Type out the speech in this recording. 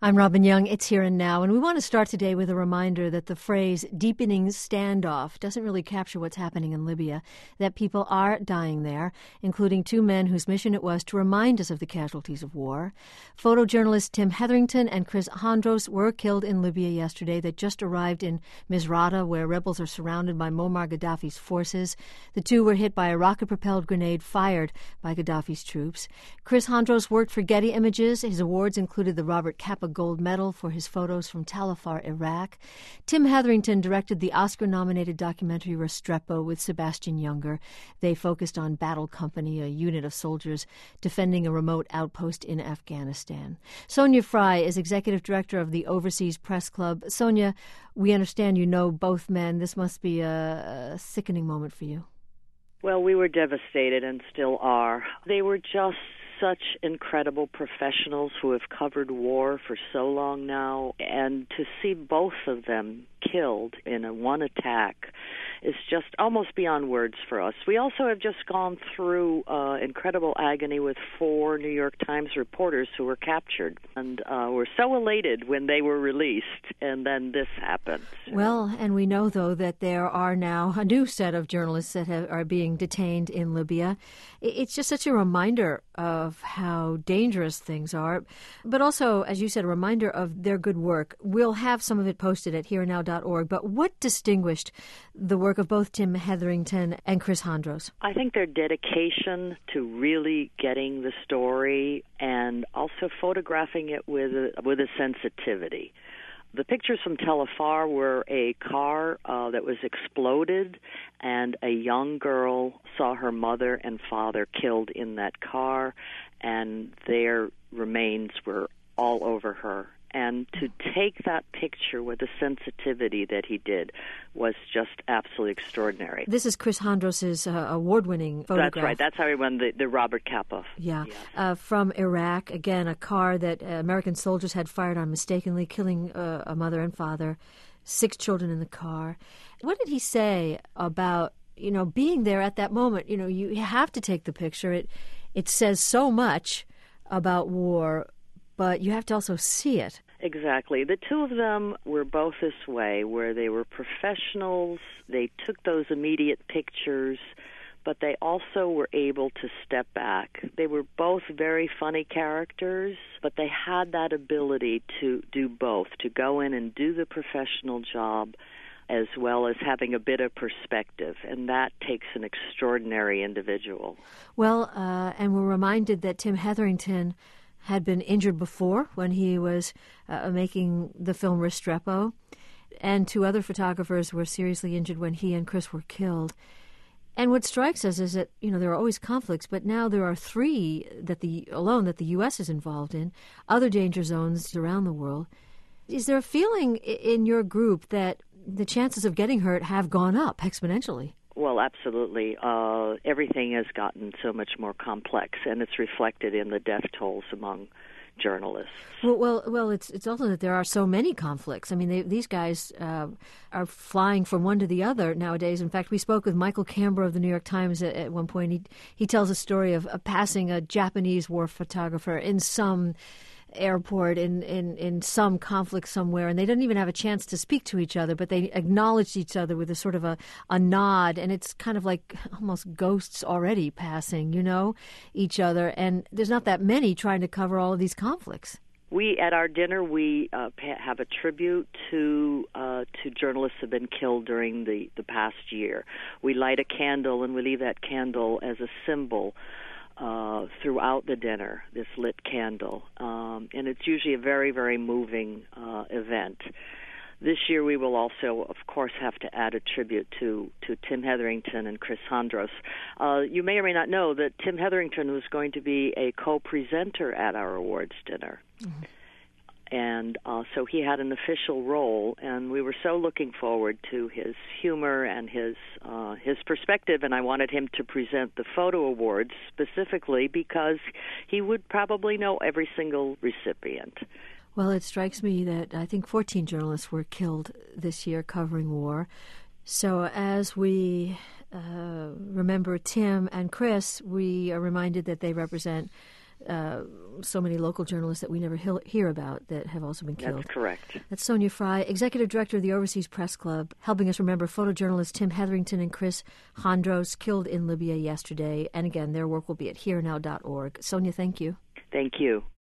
I'm Robin Young. It's Here and Now, and we want to start today with a reminder that the phrase deepening standoff doesn't really capture what's happening in Libya, that people are dying there, including two men whose mission it was to remind us of the casualties of war. Photojournalists Tim Hetherington and Chris Hondros were killed in Libya yesterday. They just arrived in Misrata, where rebels are surrounded by Muammar Gaddafi's forces. The two were hit by a rocket-propelled grenade fired by Gaddafi's troops. Chris Hondros worked for Getty Images. His awards included the Robert Capa Gold Medal for his photos from Tal Afar, Iraq. Tim Hetherington directed the Oscar-nominated documentary Restrepo with Sebastian Junger. They focused on Battle Company, a unit of soldiers defending a remote outpost in Afghanistan. Sonia Fry is executive director of the Overseas Press Club. Sonia, we understand you know both men. This must be a sickening moment for you. Well, we were devastated and still are. They were just such incredible professionals who have covered war for so long now, and to see both of them killed in one attack is just almost beyond words for us. We also have just gone through incredible agony with 4 New York Times reporters who were captured, and were so elated when they were released, and then this happened. Well, and we know, though, that there are now a new set of journalists that are being detained in Libya. It's just such a reminder of how dangerous things are, but also, as you said, a reminder of their good work. We'll have some of it posted at hereandnow.org, but what distinguished the work of both Tim Hetherington and Chris Hondros? I think their dedication to really getting the story and also photographing it with a sensitivity. The pictures from Tal Afar were a car that was exploded, and a young girl saw her mother and father killed in that car, and their remains were all over her. And to take that picture with the sensitivity that he did was just absolutely extraordinary. This is Chris Hondros' award-winning photograph. That's right. That's how he won the Robert Capa. Yeah. Yes. From Iraq, again, a car that American soldiers had fired on mistakenly, killing a mother and father, 6 children in the car. What did he say about, being there at that moment? You have to take the picture. It says so much about war, but you have to also see it. Exactly. The two of them were both this way, where they were professionals. They took those immediate pictures, but they also were able to step back. They were both very funny characters, but they had that ability to do both, to go in and do the professional job as well as having a bit of perspective, and that takes an extraordinary individual. Well, and we're reminded that Tim Hetherington had been injured before when he was making the film Restrepo, and 2 other photographers were seriously injured when he and Chris were killed. And what strikes us is that, there are always conflicts, but now there are 3 that the U.S. is involved in, other danger zones around the world. Is there a feeling in your group that the chances of getting hurt have gone up exponentially? Well, absolutely. Everything has gotten so much more complex, and it's reflected in the death tolls among journalists. Well, it's also that there are so many conflicts. I mean, these guys are flying from one to the other nowadays. In fact, we spoke with Michael Canberra of the New York Times at one point. He tells a story of passing a Japanese war photographer in some airport in some conflict somewhere, and they didn't even have a chance to speak to each other, but they acknowledged each other with a sort of a nod, and it's kind of like almost ghosts already passing, each other, and there's not that many trying to cover all of these conflicts. At our dinner, we have a tribute to journalists who have been killed during the past year. We light a candle, and we leave that candle as a symbol throughout the dinner, this lit candle. And it's usually a very, very moving event. This year we will also, of course, have to add a tribute to Tim Hetherington and Chris Hondros. You may or may not know that Tim Hetherington was going to be a co-presenter at our awards dinner. Mm-hmm. And so he had an official role, and we were so looking forward to his humor and his perspective, and I wanted him to present the photo awards specifically because he would probably know every single recipient. Well, it strikes me that I think 14 journalists were killed this year covering war. So as we remember Tim and Chris, we are reminded that they represent so many local journalists that we never hear about that have also been killed. That's correct. That's Sonia Fry, Executive Director of the Overseas Press Club, helping us remember photojournalists Tim Hetherington and Chris Hondros killed in Libya yesterday. And again, their work will be at herenow.org. Sonia, thank you. Thank you.